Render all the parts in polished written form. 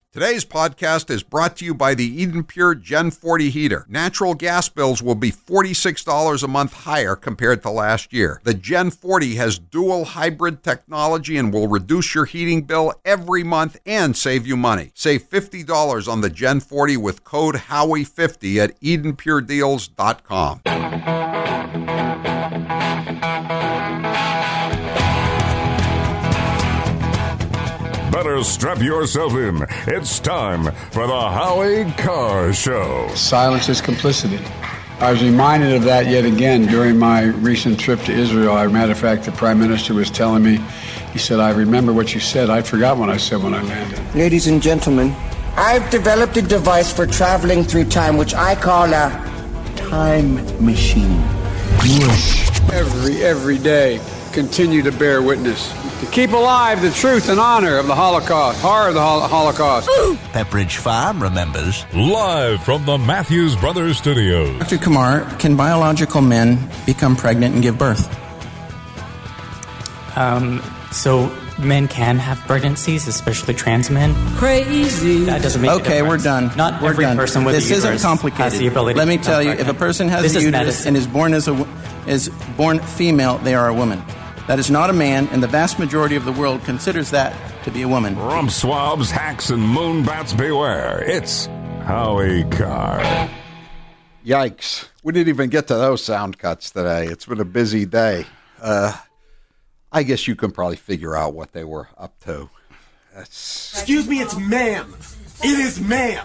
Today's podcast is brought to you by the Eden Pure Gen 40 heater. Natural gas bills will be $46 a month higher compared to last year. The Gen 40 has dual hybrid technology and will reduce your heating bill every month and save you money. Save $50 on the Gen 40 with code Howie50 at EdenPureDeals.com. Better strap yourself in. It's time for the Howie Carr Show. Silence is complicity. I was reminded of that yet again during my recent trip to Israel. As a matter of fact, the Prime Minister was telling me, he said, I remember what you said. I forgot what I said when I landed. Ladies and gentlemen, I've developed a device for traveling through time, which I call a time machine. Every day, continue to bear witness. To keep alive the truth and honor of the Holocaust, horror of the Holocaust. Pepperidge Farm remembers. Live from the Matthews Brothers Studios. Dr. Kumar, can biological men become pregnant and give birth? So men can have pregnancies, especially trans men. Crazy. That doesn't make Okay, we're done. Not we're every done. person with this a uterus isn't complicated. has the ability. Let me to tell you, pregnant. if a person has This a is uterus medicine. and is born female, they are a woman. That is not a man, and the vast majority of the world considers that to be a woman. Rump swabs, hacks, and moonbats beware. It's Howie Carr. Yikes. We didn't even get to those sound cuts today. It's been a busy day. I guess you can probably figure out what they were up to. Excuse me, it's ma'am. It is ma'am.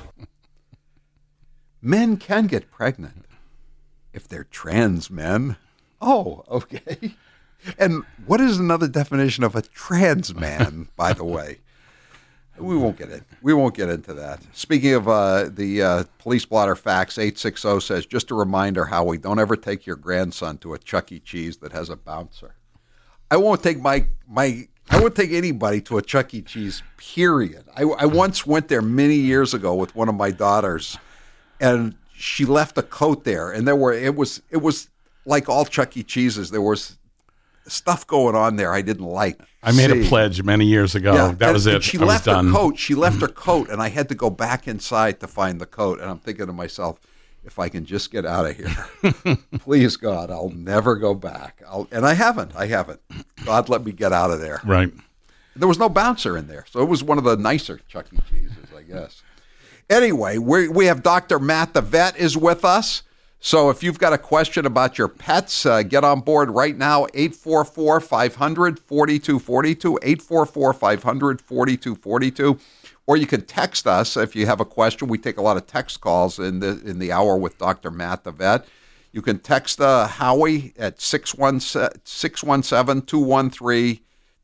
Men can get pregnant if they're trans men. Oh, okay. And what is another definition of a trans man, by the way? We won't get into that. Speaking of the police blotter fax, 860 says, just a reminder, Howie, don't ever take your grandson to a Chuck E. Cheese that has a bouncer. I won't take I won't take anybody to a Chuck E. Cheese, period. I once went there many years ago with one of my daughters, and she left a coat there, and it was like all Chuck E. Cheeses. There was stuff going on there I didn't like. I made a pledge many years ago. Yeah, that was it. She I was left done. her coat. She left her coat, and I had to go back inside to find the coat. And I'm thinking to myself, if I can just get out of here, please God, I'll never go back. And I haven't. God let me get out of there. Right. There was no bouncer in there, so it was one of the nicer Chuck E. Cheeses, I guess. Anyway, we have Dr. Matt the vet is with us. So if you've got a question about your pets, get on board right now, 844-500-4242, 844-500-4242. Or you can text us if you have a question. We take a lot of text calls in the hour with Dr. Matt the vet. You can text Howie at 617-213-1066,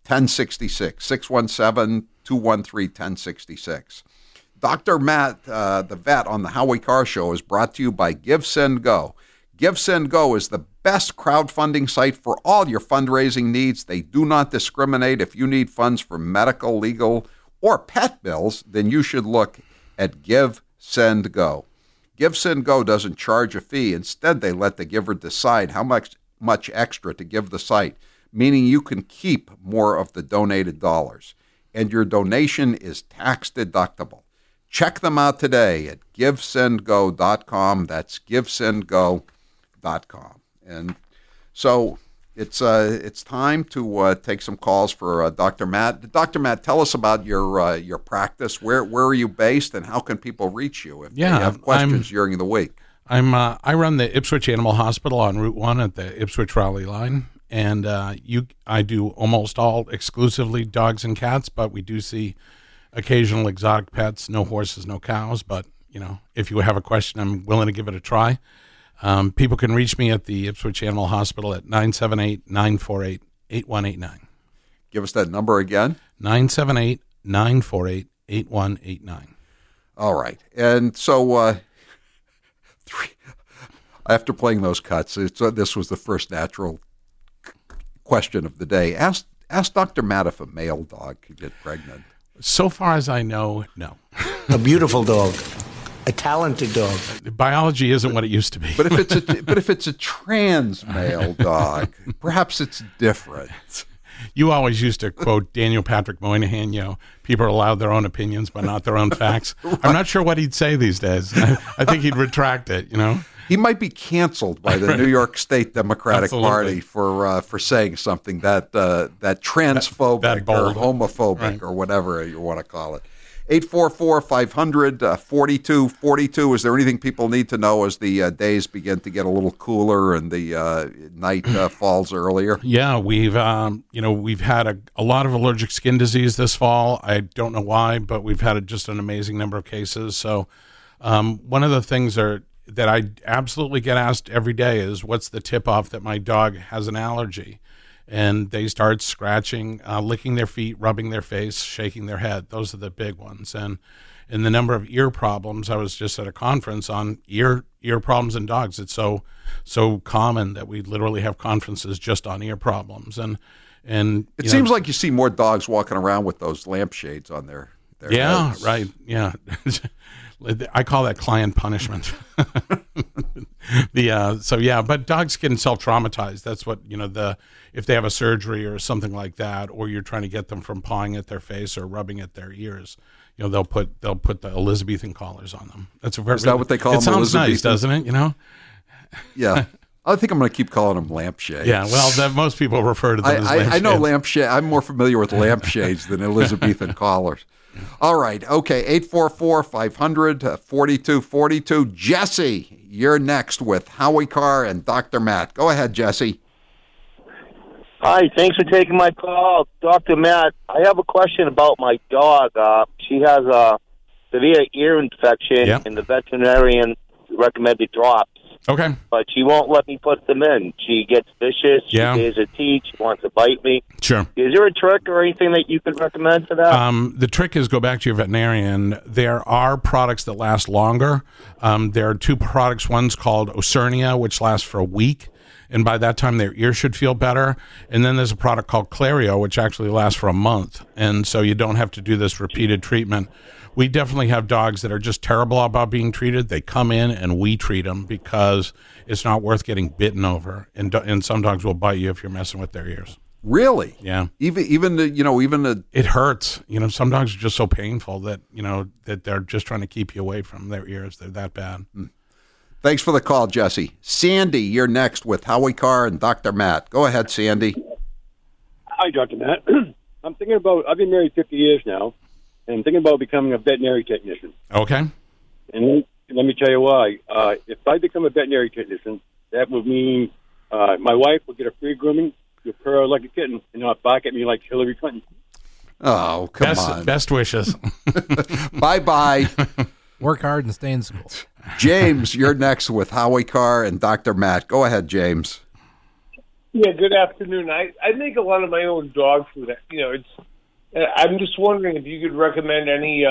617-213-1066. Dr. Matt, the vet on the Howie Carr Show is brought to you by GiveSendGo. GiveSendGo is the best crowdfunding site for all your fundraising needs. They do not discriminate. If you need funds for medical, legal, or pet bills, then you should look at GiveSendGo. GiveSendGo doesn't charge a fee. Instead, they let the giver decide how much extra to give the site, meaning you can keep more of the donated dollars. And your donation is tax deductible. Check them out today at GiveSendGo.com. That's GiveSendGo.com. And so it's time to take some calls for Dr. Matt. Dr. Matt, tell us about your practice. Where are you based, and how can people reach you if they have questions during the week? I run the Ipswich Animal Hospital on Route 1 at the Ipswich Raleigh line, and I do almost all exclusively dogs and cats, but we do see occasional exotic pets, no horses, no cows. But, if you have a question, I'm willing to give it a try. People can reach me at the Ipswich Animal Hospital at 978-948-8189. Give us that number again. 978-948-8189. All right. And so after playing those cuts, this was the first natural question of the day. Ask Dr. Matt if a male dog could get pregnant. So far as I know, no. A beautiful dog. A talented dog. Biology isn't what it used to be. But if it's a trans male dog, perhaps it's different. You always used to quote Daniel Patrick Moynihan, people are allowed their own opinions, but not their own facts. Right. I'm not sure what he'd say these days. I think he'd retract it, He might be canceled by the New York State Democratic Party for saying something that transphobic that bold, or homophobic or whatever you want to call it. 844-500-4242. Is there anything people need to know as the days begin to get a little cooler and the night falls earlier? Yeah, we've had a lot of allergic skin disease this fall. I don't know why, but we've had just an amazing number of cases. So one of the things that I absolutely get asked every day is, what's the tip-off that my dog has an allergy? And they start scratching, licking their feet, rubbing their face, shaking their head. Those are the big ones. And in the number of ear problems, I was just at a conference on ear problems in dogs. It's so common that we literally have conferences just on ear problems. And it seems like you see more dogs walking around with those lampshades on their heads. Right. Yeah. I call that client punishment. But dogs can self-traumatize. That's what, if they have a surgery or something like that, or you're trying to get them from pawing at their face or rubbing at their ears, they'll put the Elizabethan collars on them. Is that what they call them? It sounds nice, doesn't it? Yeah. I think I'm going to keep calling them lampshades. Yeah, well, most people refer to them as lampshades. I know lampshade. I'm more familiar with lampshades than Elizabethan collars. All right. Okay. 844-500-4242. Jesse, you're next with Howie Carr and Dr. Matt. Go ahead, Jesse. Hi. Thanks for taking my call. Dr. Matt, I have a question about my dog. She has a severe ear infection, and the veterinarian recommended drops. Okay. But she won't let me put them in. She gets vicious. She tears her teeth. She wants to bite me. Sure. Is there a trick or anything that you could recommend for that? The trick is go back to your veterinarian. There are products that last longer. There are two products. One's called Ocernia, which lasts for a week. And by that time, their ear should feel better. And then there's a product called Clario, which actually lasts for a month. And so you don't have to do this repeated treatment. We definitely have dogs that are just terrible about being treated. They come in and we treat them because it's not worth getting bitten over. And some dogs will bite you if you're messing with their ears. Really? Yeah. Even it hurts. Some dogs are just so painful that that they're just trying to keep you away from their ears. They're that bad. Thanks for the call, Jesse. Sandy, you're next with Howie Carr and Dr. Matt. Go ahead, Sandy. Hi, Dr. Matt. I've been married 50 years now. And I'm thinking about becoming a veterinary technician. Okay. And let me tell you why. If I become a veterinary technician, that would mean my wife will get a free grooming, she'll purr like a kitten, and not bark at me like Hillary Clinton. Oh, come on. Best wishes. Bye-bye. Work hard and stay in school. James, you're next with Howie Carr and Dr. Matt. Go ahead, James. Yeah, good afternoon. I make a lot of my own dog food. I'm just wondering if you could recommend any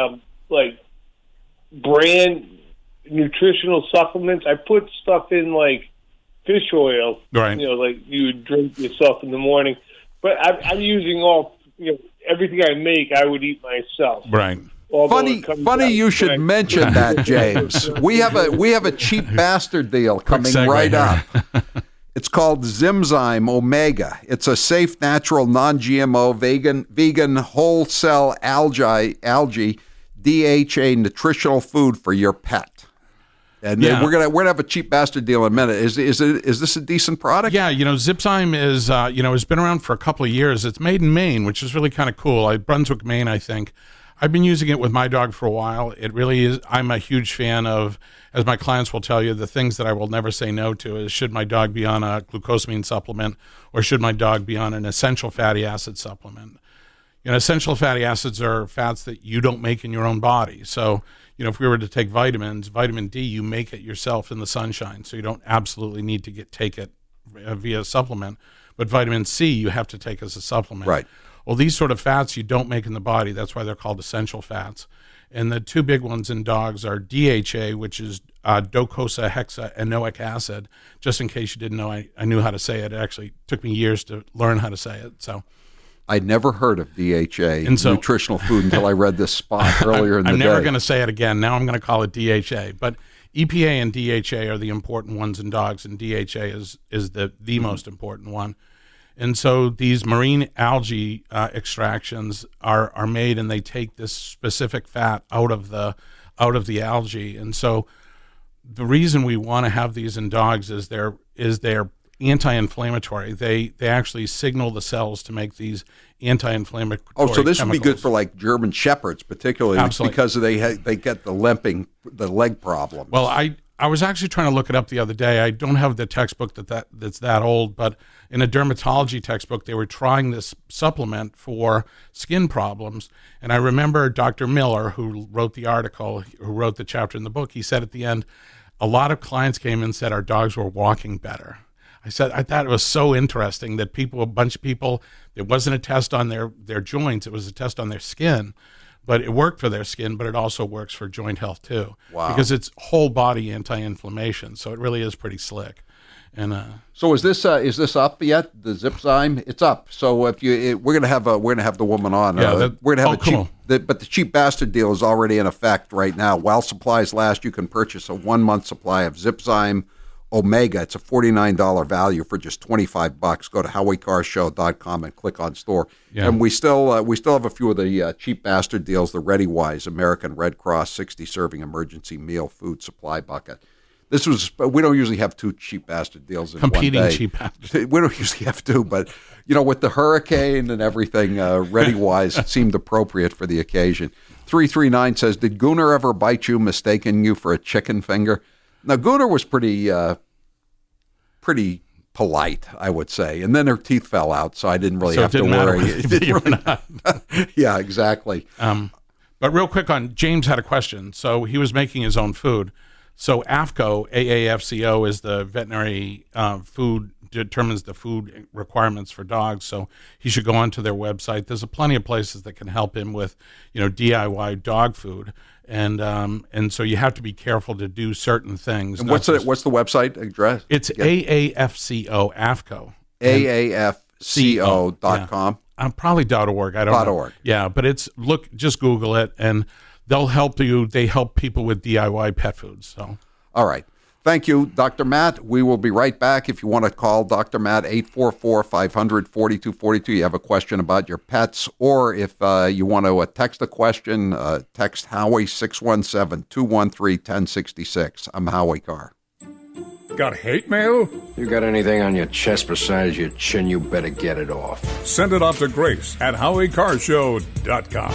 brand nutritional supplements. I put stuff in like fish oil, right? Like you would drink yourself in the morning. But I'm using everything I make. I would eat myself, right? Funny you should mention that, James. We have a cheap bastard deal coming right up. It's called Zimzyme Omega. It's a safe, natural, non-GMO, vegan whole cell algae DHA nutritional food for your pet. And we're gonna have a cheap bastard deal in a minute. Is this a decent product? Yeah, Zipzyme is has been around for a couple of years. It's made in Maine, which is really kind of cool. Brunswick, Maine, I think. I've been using it with my dog for a while. It really is. I'm a huge fan of, as my clients will tell you, the things that I will never say no to is, should my dog be on a glucosamine supplement or should my dog be on an essential fatty acid supplement? Essential fatty acids are fats that you don't make in your own body. So, if we were to take vitamins, vitamin D, you make it yourself in the sunshine. So you don't absolutely need to take it via supplement. But vitamin C, you have to take as a supplement. Right. Well, these sort of fats you don't make in the body. That's why they're called essential fats. And the two big ones in dogs are DHA, which is docosahexaenoic acid. Just in case you didn't know, I knew how to say it. It actually took me years to learn how to say it. So I'd never heard of DHA, nutritional food, until I read this spot earlier in the day. I'm never going to say it again. Now I'm going to call it DHA. But EPA and DHA are the important ones in dogs, and DHA is the most important one. And so these marine algae extractions are made, and they take this specific fat out of the algae. And so the reason we want to have these in dogs is they're anti-inflammatory. They actually signal the cells to make these anti-inflammatory. Oh, so this chemicals. would be good for like German Shepherds, particularly. Absolutely. Because they get the leg problem. Well, I was actually trying to look it up the other day. I don't have the textbook that's that old, but in a dermatology textbook, they were trying this supplement for skin problems. And I remember Dr. Miller, who wrote the article, who wrote the chapter in the book, he said at the end, a lot of clients came and said our dogs were walking better. I thought it was so interesting that a bunch of people, it wasn't a test on their joints, it was a test on their skin, but it worked for their skin, but it also works for joint health too. Wow. Because it's whole body anti-inflammation, so it really is pretty slick. And so is this up yet? The Zipzyme, it's up. So if we're gonna have the woman on. Yeah, we're gonna have cool. But the cheap bastard deal is already in effect right now. While supplies last, you can purchase a 1-month supply of Zipzyme Omega. It's a $49 value for just $25. Go to HowieCarShow.com and click on store. Yeah. And we still have a few of the cheap bastard deals. The ReadyWise American Red Cross 60-serving emergency meal food supply bucket. We don't usually have two cheap bastard deals in competing one day. cheap bastard. We don't usually have two, but with the hurricane and everything, ReadyWise, it seemed appropriate for the occasion. 339 says, did Gunnar ever bite you, mistaking you for a chicken finger? Now, Gunnar was pretty polite, I would say. And then her teeth fell out, so I didn't really have to worry. Yeah, exactly. But real quick James had a question. So he was making his own food. So AAFCO, AAFCO, is the veterinary food, determines the food requirements for dogs. So he should go onto their website. There's plenty of places that can help him with, DIY dog food. And so you have to be careful to do certain things. And what's the website address? It's AAFCO, AAFCO. AAFCO.com. Probably .org. I don't know. .org. Yeah, but just Google it, and they'll help you. They help people with DIY pet foods. So, all right. Thank you, Dr. Matt. We will be right back. If you want to call Dr. Matt, 844-500-4242. You have a question about your pets, or if you want to text a question, text Howie 617-213-1066. I'm Howie Carr. Got hate mail? You got anything on your chest besides your chin, you better get it off. Send it off to Grace at HowieCarShow.com.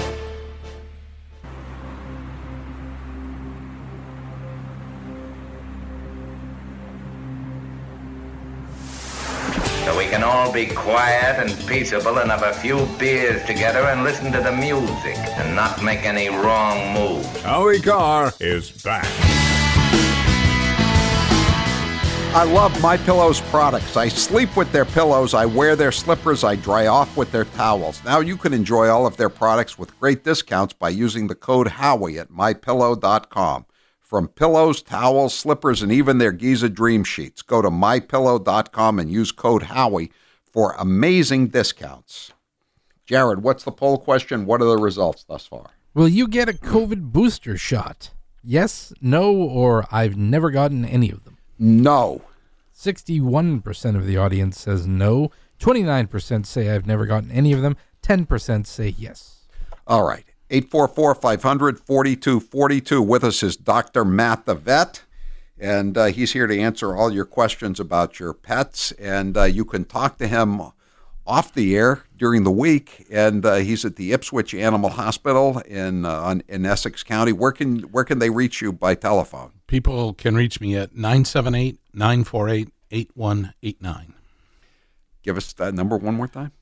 So we can all be quiet and peaceable and have a few beers together and listen to the music and not make any wrong moves. Howie Carr is back. I love MyPillow's products. I sleep with their pillows, I wear their slippers, I dry off with their towels. Now you can enjoy all of their products with great discounts by using the code Howie at MyPillow.com. From pillows, towels, slippers, and even their Giza Dream Sheets. Go to MyPillow.com and use code Howie for amazing discounts. Jared, what's the poll question? What are the results thus far? Will you get a COVID booster shot? Yes, no, or I've never gotten any of them? No. 61% of the audience says no. 29% say I've never gotten any of them. 10% say yes. All right. 844-500-4242. With us is Dr. Matt the vet, and he's here to answer all your questions about your pets. And you can talk to him off the air during the week. And he's at the Ipswich Animal Hospital in Essex County. Where can they reach you by telephone? People can reach me at 978-948-8189. Give us that number one more time.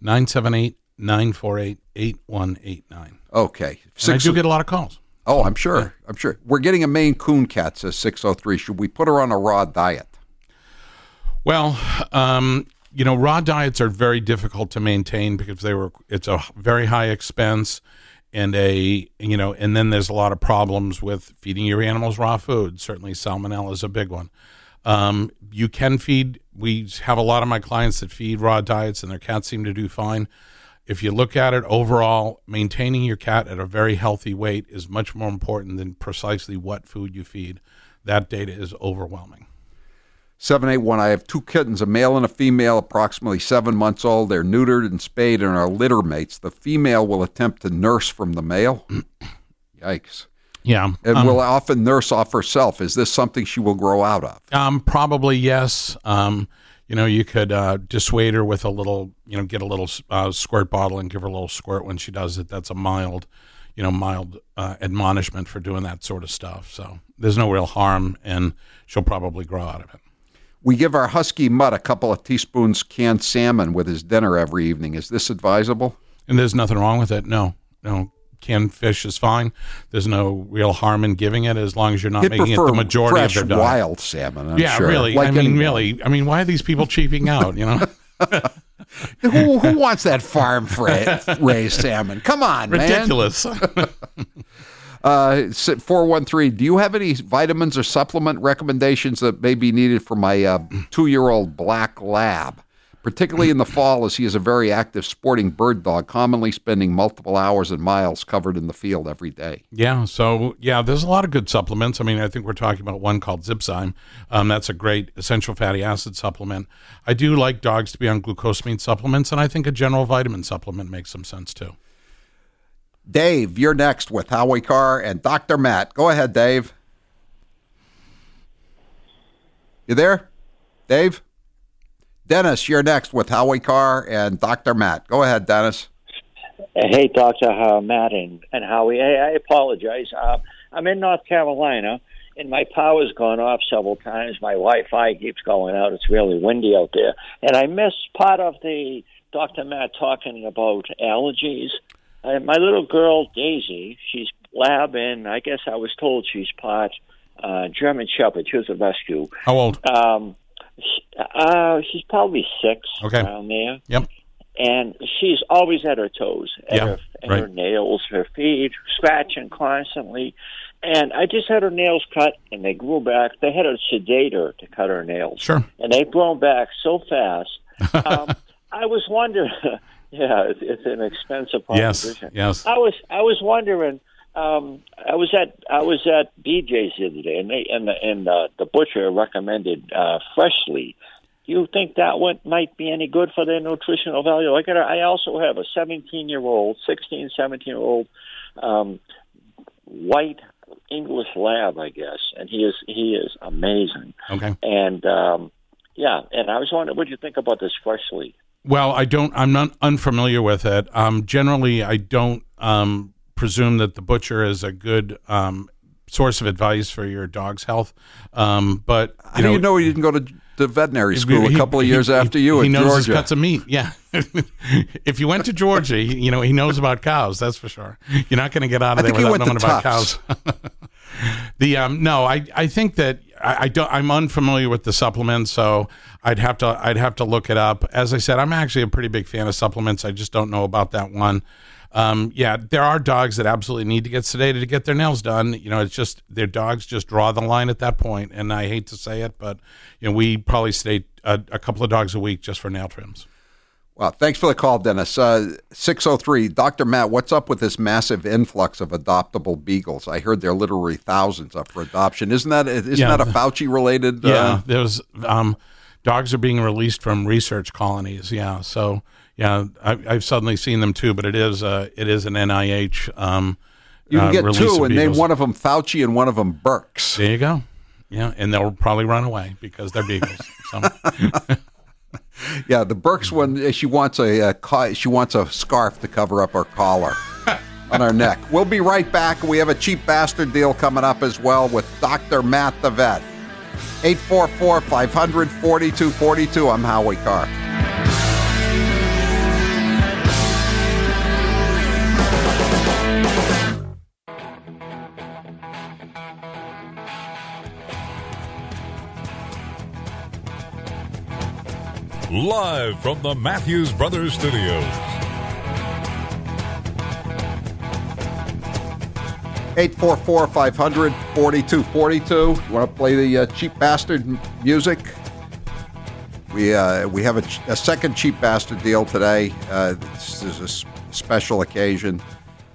978-948-8189. Okay. I do get a lot of calls. Oh, I'm sure. Yeah. I'm sure. We're getting a Maine Coon cat, says 603. Should we put her on a raw diet? Well, raw diets are very difficult to maintain because it's a very high expense, and and then there's a lot of problems with feeding your animals raw food. Certainly salmonella is a big one. You can feed. We have a lot of my clients that feed raw diets, and their cats seem to do fine. If you look at it overall, maintaining your cat at a very healthy weight is much more important than precisely what food you feed. That data is overwhelming. 781, I have 2 kittens, a male and a female, approximately 7 months old. They're neutered and spayed and are litter mates. The female will attempt to nurse from the male. Yikes. Yeah. And will often nurse off herself. Is this something she will grow out of? Probably yes. You could dissuade her with a little, get a little squirt bottle and give her a little squirt when she does it. That's a mild admonishment for doing that sort of stuff. So there's no real harm, and she'll probably grow out of it. We give our husky Mutt a couple of teaspoons canned salmon with his dinner every evening. Is this advisable? And there's nothing wrong with it. No. Canned fish is fine. There's no real harm in giving it as long as you're not making it the majority of their diet. Wild salmon, I'm sure. Really. Really. Why are these people cheaping out, Who wants that farm-raised salmon? Come on, Ridiculous. man. Ridiculous. 413, do you have any vitamins or supplement recommendations that may be needed for my 2-year-old black lab? Particularly in the fall, as he is a very active sporting bird dog, commonly spending multiple hours and miles covered in the field every day. Yeah, so, there's a lot of good supplements. I think we're talking about one called Zipzyme. That's a great essential fatty acid supplement. I do like dogs to be on glucosamine supplements, and I think a general vitamin supplement makes some sense, too. Dave, you're next with Howie Carr and Dr. Matt. Go ahead, Dave. You there? Dave? Dennis, you're next with Howie Carr and Dr. Matt. Go ahead, Dennis. Hey, Dr. Matt and Howie. Hey, I apologize. I'm in North Carolina, and my power's gone off several times. My Wi-Fi keeps going out. It's really windy out there. And I missed part of the Dr. Matt talking about allergies. My little girl, Daisy, she's lab, and I guess I was told she's part German Shepherd. She was a rescue. How old? She's probably 6, around there. Yep. And she's always at her toes, her nails, her feet, scratching constantly. And I just had her nails cut, and they grew back. They had a sedator to cut her nails. Sure. And they've grown back so fast. I was wondering... Yeah, it's an expensive proposition. Yes. I was wondering. I was at BJ's the other day, and the butcher recommended Freshly. Do you think that one might be any good for their nutritional value? I also have a 17-year-old, 16, 17-year-old white English lab, I guess, and he is amazing. Okay. And and I was wondering, what do you think about this Freshly? Well, I'm not unfamiliar with it. Generally, I don't presume that the butcher is a good source of advice for your dog's health. But how do you know he didn't go to veterinary school a couple of years after you in Georgia? He knows his cuts of meat, yeah. If you went to Georgia, he knows about cows, that's for sure. You're not going to get out of there without knowing about cows. I think that I'm unfamiliar with the supplements, so I'd have to look it up. As I said, I'm actually a pretty big fan of supplements. I just don't know about that one. There are dogs that absolutely need to get sedated to get their nails done. It's just their dogs just draw the line at that point, and I hate to say it, but we probably sedate a couple of dogs a week just for nail trims. Well, thanks for the call, Dennis. 603, Dr. Matt, what's up with this massive influx of adoptable beagles? I heard there are literally thousands up for adoption. Isn't that a Fauci-related? There's dogs are being released from research colonies. Yeah, so I've suddenly seen them too, but it is an NIH. You can get two and name one of them Fauci and one of them Burks. There you go. Yeah, and they'll probably run away because they're beagles. So. Yeah, the Burks one. She wants a scarf to cover up her collar on her neck. We'll be right back. We have a cheap bastard deal coming up as well with Dr. Matt the Vet. 844-500-4242. I'm Howie Carr. Live from the Matthews Brothers Studios. 844-500-4242. You want to play the cheap bastard music? We have a second cheap bastard deal today. This is a special occasion.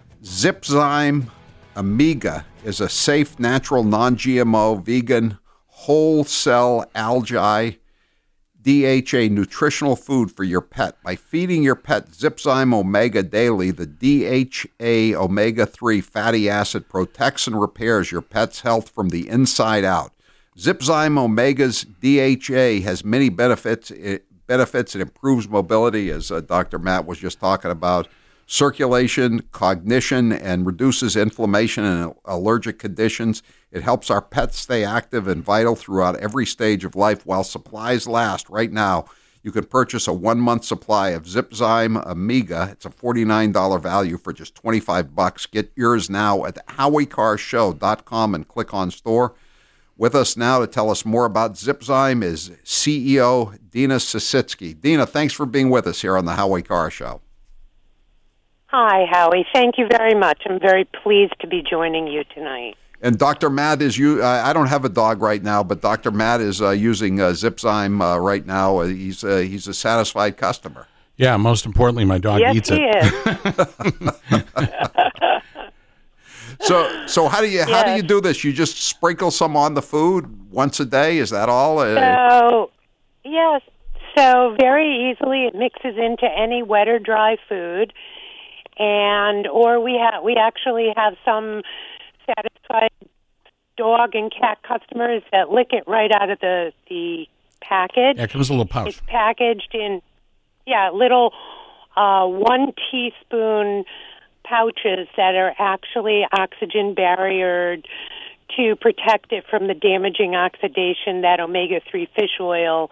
Zipzyme Amiga is a safe, natural, non-GMO, vegan, whole cell algae DHA nutritional food for your pet. By feeding your pet Zipzyme Omega daily, the DHA omega-3 fatty acid protects and repairs your pet's health from the inside out. Zipzyme Omega's DHA has many benefits. It improves mobility, as Dr. Matt was just talking about, circulation, cognition, and reduces inflammation and allergic conditions. It helps our pets stay active and vital throughout every stage of life while supplies last. Right now, you can purchase a 1-month supply of Zipzyme Omega. It's a $49 value for just $25. Get yours now at HowieCarShow.com and click on store. With us now to tell us more about Zipzyme is CEO Dina Sisitsky. Dina, thanks for being with us here on the Howie Carr Show. Hi, Howie. Thank you very much. I'm very pleased to be joining you tonight. And Dr. Matt is I don't have a dog right now, but Dr. Matt is using Zipzyme right now. He's a satisfied customer. Yeah, most importantly, my dog eats it. Yes, he is. So how do you do this? You just sprinkle some on the food once a day? Is that all? Yes. So very easily it mixes into any wet or dry food. Or we actually have some satisfied dog and cat customers that lick it right out of the package. Yeah, it comes in a little pouch. It's packaged in little 1 teaspoon pouches that are actually oxygen barriered to protect it from the damaging oxidation that omega-3 fish oil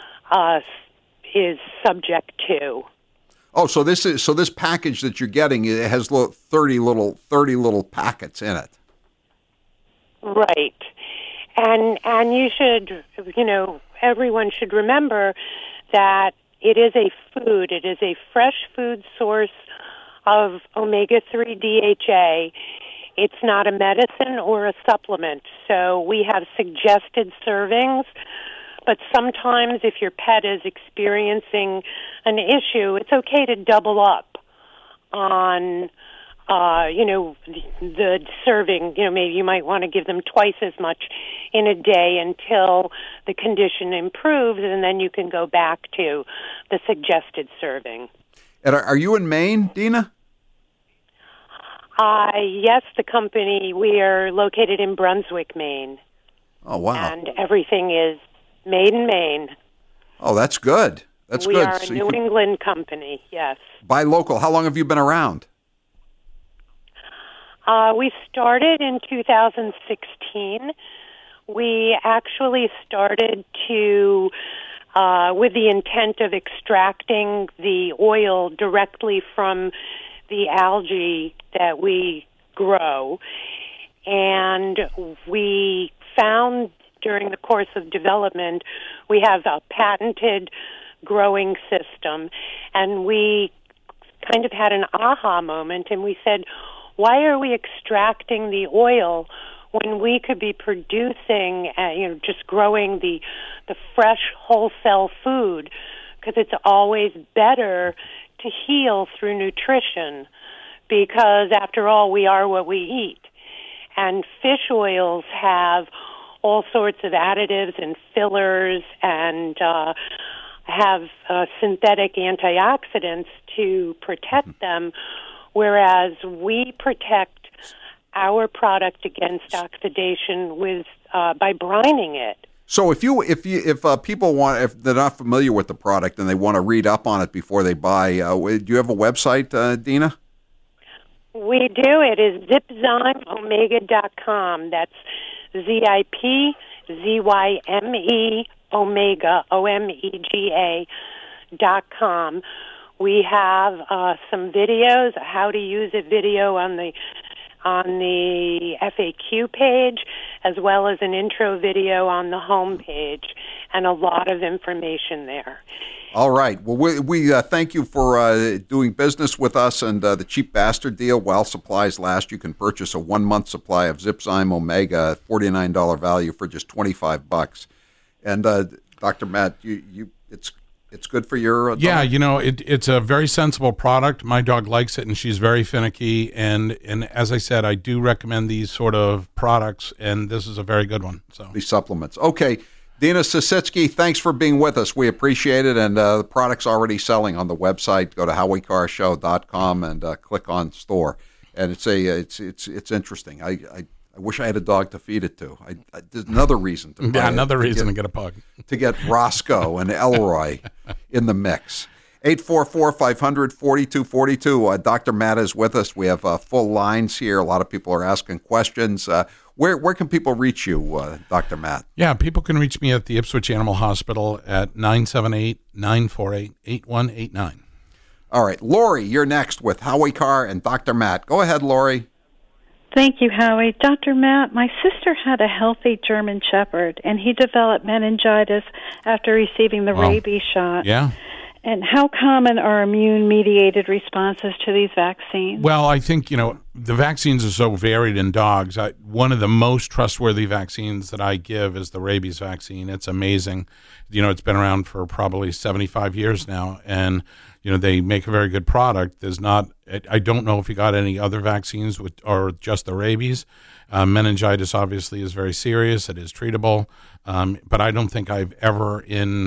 is subject to. Oh, so this package that you're getting, it has 30 little packets in it. Right. And you should, everyone should remember that it is a food. It is a fresh food source of omega-3 DHA. It's not a medicine or a supplement. So we have suggested servings. But sometimes if your pet is experiencing an issue, it's okay to double up on, the serving. Maybe you might want to give them twice as much in a day until the condition improves, and then you can go back to the suggested serving. And are you in Maine, Dina? Yes, the company, we are located in Brunswick, Maine. Oh, wow. And everything is made in Maine. Oh, that's good. We are a New England company, yes. Buy local. How long have you been around? We started in 2016. We actually started with the intent of extracting the oil directly from the algae that we grow. And we found during the course of development, we have a patented growing system, and we kind of had an aha moment, and we said, why are we extracting the oil when we could be producing, just growing the fresh whole cell food? Because it's always better to heal through nutrition, because after all, we are what we eat. And fish oils have all sorts of additives and fillers and have synthetic antioxidants to protect them, whereas we protect our product against oxidation by brining it. So if people want, if they're not familiar with the product and they want to read up on it before they buy, do you have a website, Dina? We do. It is zipzymeomega.com. That's ZIPZYME Omega, OMEGA.com. We have some videos, a how to use it video on the FAQ page, as well as an intro video on the home page, and a lot of information there. All right. Well, we thank you for doing business with us and the Cheap Bastard deal. While supplies last, you can purchase a 1-month supply of Zipzyme Omega, $49 value for just $25. And Dr. Matt, it's it's good for your dog? Yeah, it's a very sensible product. My dog likes it, and she's very finicky. And as I said, I do recommend these sort of products, and this is a very good one. So these supplements. Okay, Dina Sisitsky, thanks for being with us. We appreciate it, and the product's already selling on the website. Go to HowieCarShow.com and click on store. And it's interesting. I wish I had a dog to feed it to. There's another reason to buy another reason to get a pug. To get Roscoe and Elroy in the mix. 844-500-4242. Dr. Matt is with us. We have full lines here. A lot of people are asking questions. Where can people reach you, Dr. Matt? Yeah, people can reach me at the Ipswich Animal Hospital at 978-948-8189. All right. Lori, you're next with Howie Carr and Dr. Matt. Go ahead, Lori. Thank you, Howie. Dr. Matt, my sister had a healthy German Shepherd, and he developed meningitis after receiving the rabies shot. Yeah. And how common are immune-mediated responses to these vaccines? Well, I think, the vaccines are so varied in dogs. One of the most trustworthy vaccines that I give is the rabies vaccine. It's amazing. It's been around for probably 75 years now, and they make a very good product. I don't know if you got any other vaccines or just the rabies. Meningitis obviously is very serious. It is treatable. But I don't think I've ever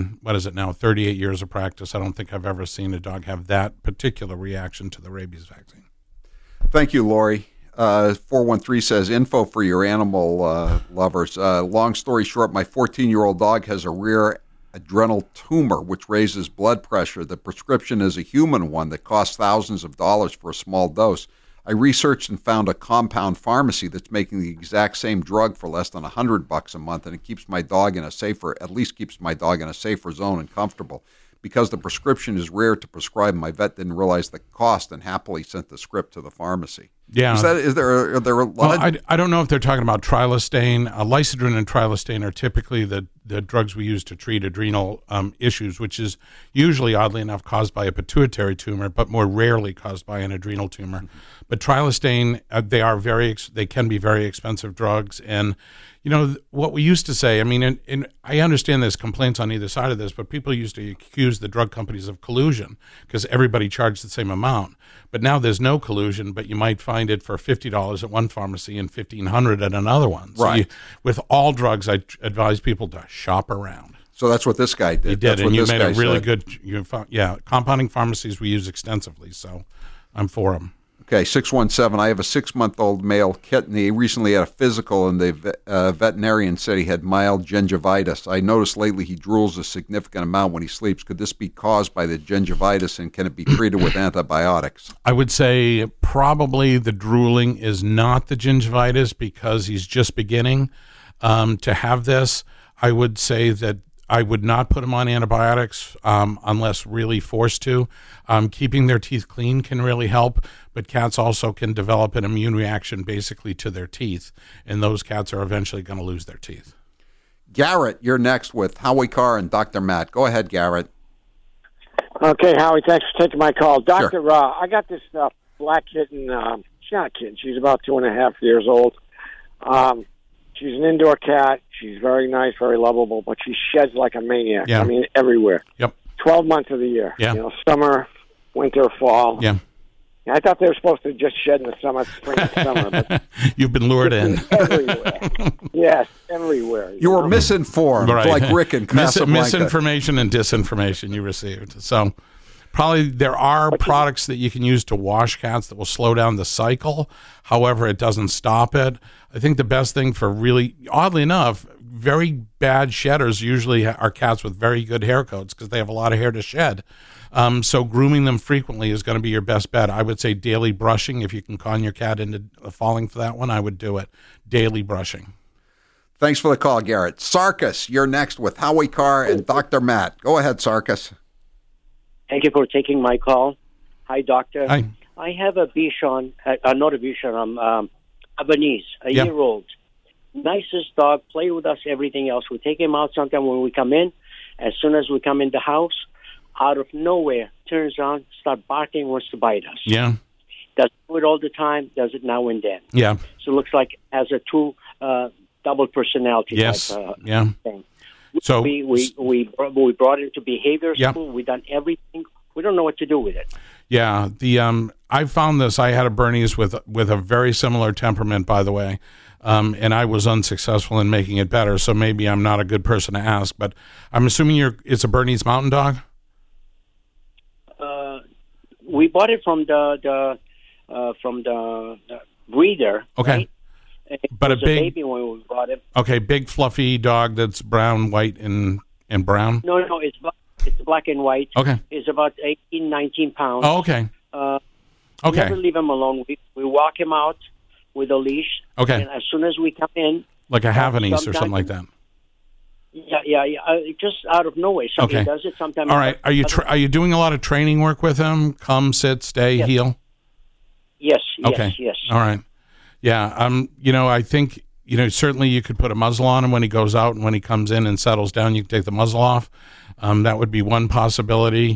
38 years of practice, I don't think I've ever seen a dog have that particular reaction to the rabies vaccine. Thank you, Lori. 413 says, info for your animal lovers. Long story short, my 14-year-old dog has a rare adrenal tumor, which raises blood pressure. The prescription is a human one that costs thousands of dollars for a small dose. I researched and found a compound pharmacy that's making the exact same drug for less than $100 a month, and it keeps my dog in a safer zone and comfortable. Because the prescription is rare to prescribe, my vet didn't realize the cost and happily sent the script to the pharmacy. Yeah. Are there a lot I don't know if they're talking about trilostane. Lysidren and trilostane are typically the drugs we use to treat adrenal issues, which is usually, oddly enough, caused by a pituitary tumor, but more rarely caused by an adrenal tumor. Mm-hmm. But trilostane, they can be very expensive drugs. And, what we used to say, and I understand there's complaints on either side of this, but people used to accuse the drug companies of collusion because everybody charged the same amount. But now there's no collusion, but you might find it for $50 at one pharmacy and $1,500 at another one. So right. With all drugs, I advise people to shop around. So that's what this guy did. He did, and you made a really good. Compounding pharmacies we use extensively, so I'm for them. Okay, 617. I have a 6-month-old male kitten. He recently had a physical, and the veterinarian said he had mild gingivitis. I noticed lately he drools a significant amount when he sleeps. Could this be caused by the gingivitis, and can it be treated with antibiotics? I would say probably the drooling is not the gingivitis because he's just beginning to have this. I would say that I would not put them on antibiotics unless really forced to. Keeping their teeth clean can really help, but cats also can develop an immune reaction basically to their teeth, and those cats are eventually going to lose their teeth. Garrett, you're next with Howie Carr and Dr. Matt. Go ahead, Garrett. Okay, Howie, thanks for taking my call. Dr. Sure. I got this black kitten. She's not a kitten. She's about 2.5 years old. She's an indoor cat. She's very nice, very lovable, but she sheds like a maniac. Yeah. Everywhere. Yep. 12 months of the year. Yeah. Summer, winter, fall. Yeah. I thought they were supposed to just shed in the summer, spring, and summer. But you've been lured in. Everywhere. Yes, everywhere. You were misinformed, right. like Rick in Casablanca. Misinformation and disinformation you received. So probably there are products that you can use to wash cats that will slow down the cycle. However, it doesn't stop it. I think the best thing for really, oddly enough, very bad shedders usually are cats with very good hair coats because they have a lot of hair to shed. So grooming them frequently is going to be your best bet. I would say daily brushing. If you can con your cat into falling for that one, I would do it. Daily brushing. Thanks for the call, Garrett. Sarkis, you're next with Howie Carr and Dr. Matt. Go ahead, Sarkis. Thank you for taking my call. Hi, doctor. Hi. I have a Bichon, not a Bichon, Albanese, a year-old. Nicest dog, play with us, everything else. We take him out sometime when we come in. As soon as we come in the house, out of nowhere, turns on, start barking, wants to bite us. Yeah. Does it all the time, does it now and then. Yeah. So it looks like has a double personality yes. type yeah. thing. So we brought it to behavior Yep. school. We've done everything. We don't know what to do with it. Yeah, I found this. I had a Bernese with a very similar temperament, by the way, and I was unsuccessful in making it better. So maybe I'm not a good person to ask, but I'm assuming it's a Bernese Mountain Dog. We bought it from the breeder. Okay, right? but It was a baby when we bought it. Okay, big fluffy dog that's brown, white, and brown. No, it's black and white. Okay. It's about 18, 19 pounds. Oh, okay. We Okay. never leave him alone. We walk him out with a leash. Okay. And as soon as we come in, Like a Havanese or sometimes- something like that. Yeah. Just out of nowhere, somebody Okay. does it. Sometimes. All right. Are you doing a lot of training work with him? Come, sit, stay, Yes. heel. Yes. Okay. Yes. All right. Yeah. I think, certainly you could put a muzzle on him when he goes out, and when he comes in and settles down, you can take the muzzle off. That would be one possibility.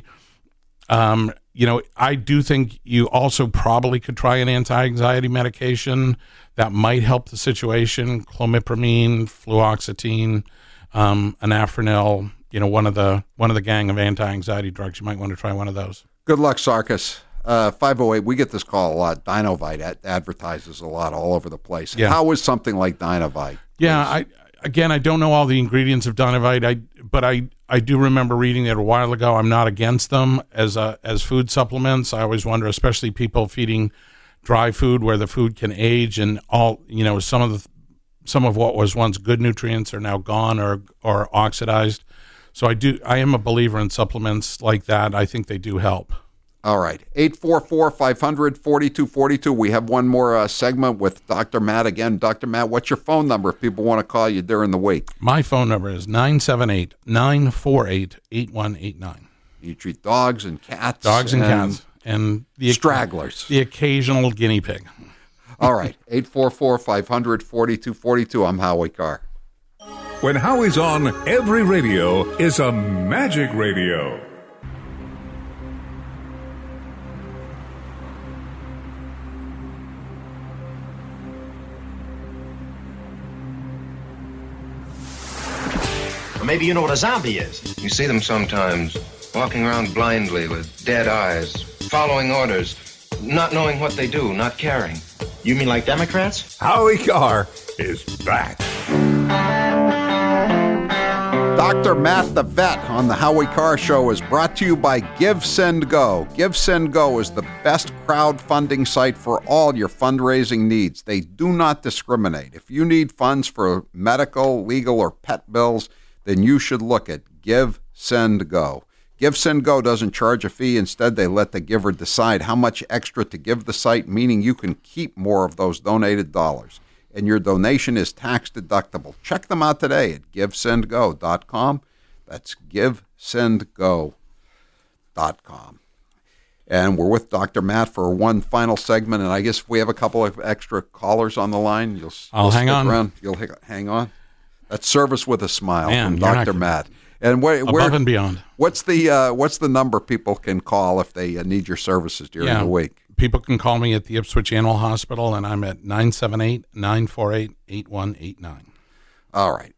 I do think you also probably could try an anti-anxiety medication that might help the situation. Clomipramine, fluoxetine, anafranil, one of the gang of anti-anxiety drugs. You might want to try one of those. Good luck, Sarkis. 508, we get this call a lot. Dinovite advertises a lot all over the place. Yeah. How is something like Dinovite? Yeah, I don't know all the ingredients of Dinovite, but I do remember reading it a while ago. I'm not against them as food supplements. I always wonder, especially people feeding dry food where the food can age, and all some of what was once good nutrients are now gone or oxidized. So I am a believer in supplements like that. I think they do help. All right, 844-500-4242. We have one more segment with Dr. Matt. Again, Dr. Matt, what's your phone number if people want to call you during the week? My phone number is 978-948-8189. You treat dogs and cats. Dogs and cats. And the stragglers. The occasional guinea pig. All right, 844-500-4242. I'm Howie Carr. When Howie's on, every radio is a magic radio. Maybe you know what a zombie is. You see them sometimes, walking around blindly with dead eyes, following orders, not knowing what they do, not caring. You mean like Democrats? Howie Carr is back. Dr. Matt the Vet on the Howie Carr Show is brought to you by Give, Send, Go. Give, Send, Go is the best crowdfunding site for all your fundraising needs. They do not discriminate. If you need funds for medical, legal, or pet bills, then you should look at Give, Send, Go. Give, Send, Go doesn't charge a fee. Instead, they let the giver decide how much extra to give the site, meaning you can keep more of those donated dollars. And your donation is tax deductible. Check them out today at GiveSendGo.com. That's GiveSendGo.com. And we're with Dr. Matt for one final segment. And I guess if we have a couple of extra callers on the line, I'll hang on. Around. You'll hang on. That's service with a smile Man, from Dr. Matt. And above and beyond. What's the number people can call if they need your services during the week? People can call me at the Ipswich Animal Hospital, and I'm at 978-948-8189. All right,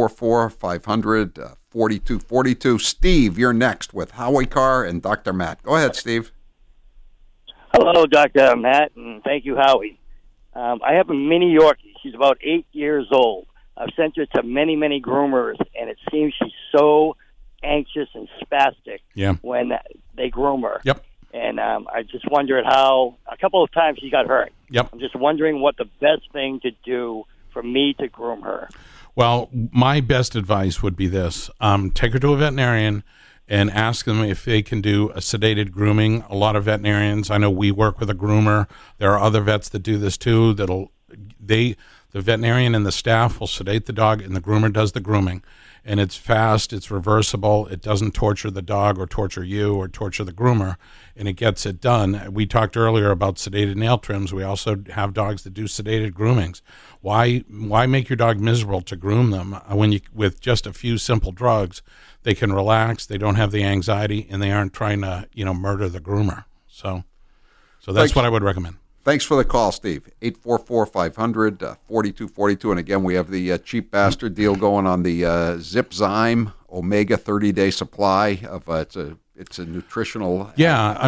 844-500-4242. Steve, you're next with Howie Carr and Dr. Matt. Go ahead, Steve. Hello, Dr. Matt, and thank you, Howie. I have a mini Yorkie. She's about 8 years old. I've sent her to many, many groomers, and it seems she's so anxious and spastic when they groom her. Yep. And I just wondered how, a couple of times she got hurt. Yep. I'm just wondering what the best thing to do for me to groom her. Well, my best advice would be this. Take her to a veterinarian and ask them if they can do a sedated grooming. A lot of veterinarians, I know we work with a groomer. There are other vets that do this too. The veterinarian and the staff will sedate the dog, and the groomer does the grooming. And it's fast, it's reversible, it doesn't torture the dog or torture you or torture the groomer, and it gets it done. We talked earlier about sedated nail trims. We also have dogs that do sedated groomings. Why make your dog miserable to groom them when with just a few simple drugs, they can relax, they don't have the anxiety, and they aren't trying to, murder the groomer. So that's what I would recommend. Thanks for the call, Steve. 844-500-4242. And again, we have the cheap bastard deal going on the Zipzyme Omega 30-day supply of it's a nutritional. Yeah,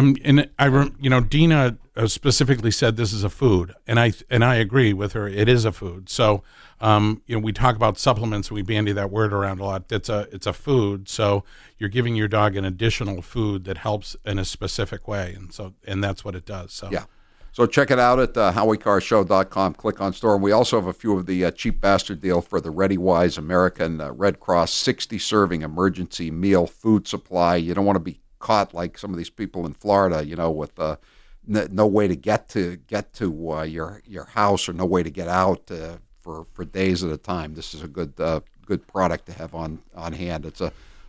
Dina specifically said this is a food, and I agree with her. It is a food. So, we talk about supplements. We bandy that word around a lot. It's a food. So you're giving your dog an additional food that helps in a specific way, and that's what it does. So yeah. So check it out at HowieCarShow.com. Click on store. And we also have a few of the cheap bastard deal for the ReadyWise American Red Cross 60-serving emergency meal food supply. You don't want to be caught like some of these people in Florida, with no way to get to your house or no way to get out for days at a time. This is a good product to have on hand. It's a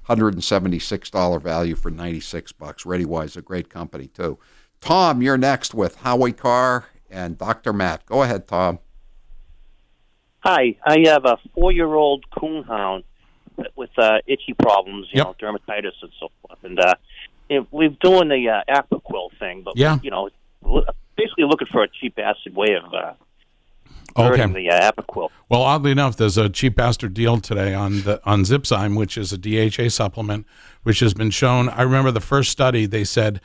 $176 value for $96. ReadyWise, a great company too. Tom, you're next with Howie Carr and Dr. Matt. Go ahead, Tom. Hi, I have a 4-year-old coonhound with itchy problems, dermatitis and so forth. And we're doing the Apoquel thing, but basically looking for a cheap acid way of hurting the Apoquel. Well, oddly enough, there's a cheap bastard deal today on Zipzyme, which is a DHA supplement, which has been shown. I remember the first study, they said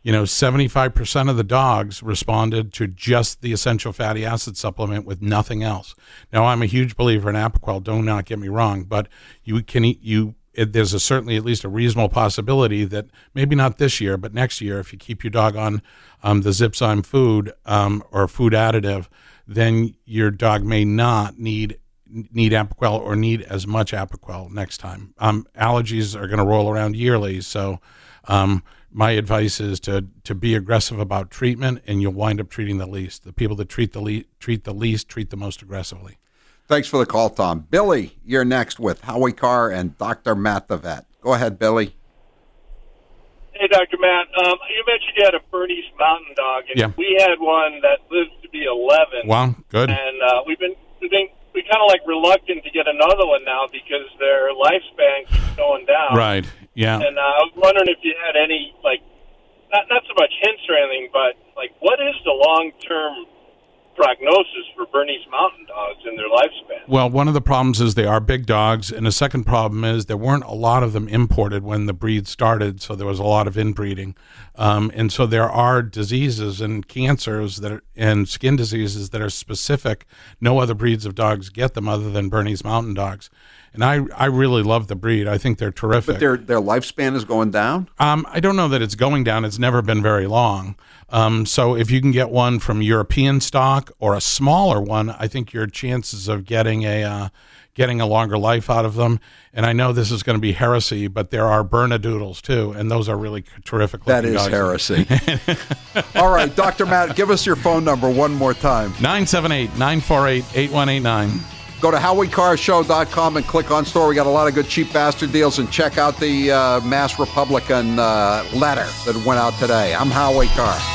75% of the dogs responded to just the essential fatty acid supplement with nothing else. Now, I'm a huge believer in Apoquel. Do not get me wrong, but there's certainly at least a reasonable possibility that maybe not this year, but next year, if you keep your dog on the Zipzyme food or food additive, then your dog may not need Apoquel or need as much Apoquel next time. Allergies are going to roll around yearly, so my advice is to be aggressive about treatment, and you'll wind up treating the least. The people that treat the least treat the most aggressively. Thanks for the call, Tom. Billy, you're next with Howie Carr and Dr. Matt the Vet. Go ahead, Billy. Hey, Dr. Matt. You mentioned you had a Bernese Mountain Dog, and we had one that lived to be 11. Wow, good. And we're kind of like reluctant to get another one now because their lifespan keeps going down. Right. Yeah. And I was wondering if you had any, not so much hints or anything, but what is the long-term prognosis for Bernese Mountain Dogs in their lifespan? Well, one of the problems is they are big dogs, and the second problem is there weren't a lot of them imported when the breed started, so there was a lot of inbreeding. And so there are diseases and cancers and skin diseases that are specific. No other breeds of dogs get them other than Bernese Mountain Dogs. And I really love the breed. I think they're terrific. But their lifespan is going down? I don't know that it's going down. It's never been very long. So if you can get one from European stock or a smaller one, I think your chances of getting a longer life out of them. And I know this is going to be heresy, but there are Bernedoodles too, and those are really terrific looking dogs. That is heresy. All right, Dr. Matt, give us your phone number one more time. 978-948-8189. Go to HowieCarShow.com and click on store. We got a lot of good cheap bastard deals, and check out the Mass Republican letter that went out today. I'm Howie Carr.